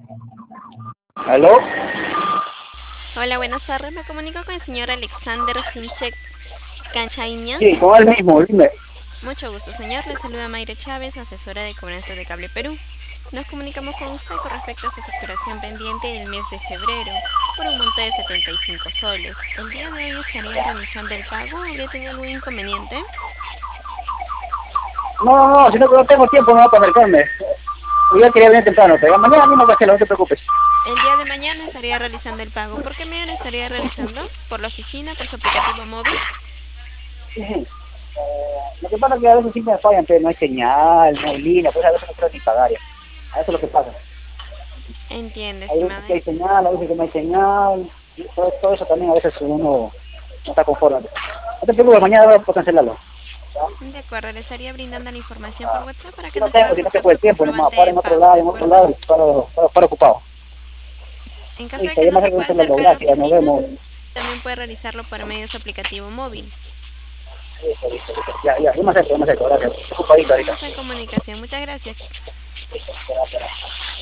¿Aló? Hola, buenas tardes. Me comunico con el señor Alexander Simsek Sí, Canchañas. con el mismo, dime. Mucho gusto, señor. Le saluda Mayra Chávez, asesora de cobranzas de Cable Perú. Nos comunicamos con usted con respecto a su facturación pendiente del mes de febrero por un monto de 75 soles. ¿El día de hoy estaría realizando el pago? ¿Habría tenido algún inconveniente? No, no, si no tengo tiempo, no va para acercarme. Yo quería venir temprano, pero mañana mismo cancelo, no te preocupes. El día de mañana estaría realizando el pago. ¿Por qué medio lo estaría realizando? ¿Por la oficina? ¿Por su aplicativo móvil? Sí, sí. Lo que pasa es que a veces sí me fallan, pero no hay señal, no hay línea, pues a veces no quiero ni pagar ya. A eso es lo que pasa. Entiendo, Hay veces estimado. que hay señal, a veces que no hay señal. Y todo eso también a veces uno no está conforme. No te preocupes, mañana voy a cancelarlo. De acuerdo, le estaría brindando la información por WhatsApp para Si que no nos pueda tengo, si no pasar tengo su el tiempo, nomás comprobante paro de en otro pago, lado, ¿de acuerdo? paro ocupado. En caso de Listo, que ya no más se que pueda cancelarlo, acercar a la gracias, nos oficina, vemos. también puede realizarlo por medio de su aplicativo móvil. Listo, listo, listo. Ya, yo me acerco, gracias. Ocupadito ahorita. Estamos en comunicación. Muchas gracias. Espera, espera.